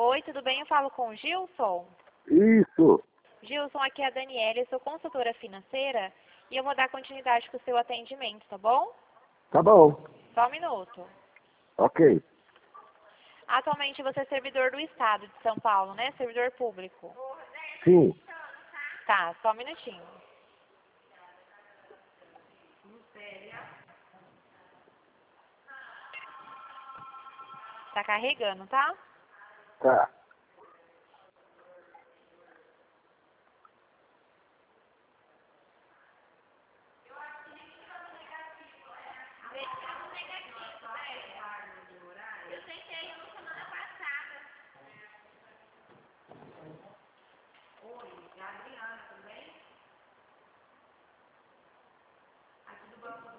Oi, tudo bem? Eu falo com o Gilson. Isso. Gilson, aqui é a Daniela, eu sou consultora financeira e eu vou dar continuidade com o seu atendimento, tá bom? Tá bom. Só um minuto. Ok. Atualmente você é servidor do Estado de São Paulo, né? Servidor público. Sim. Tá, só um minutinho. Tá carregando, tá? Tá. Eu tentei uma semana passada. Oi, é a Adriana, tudo bem? Aqui do banco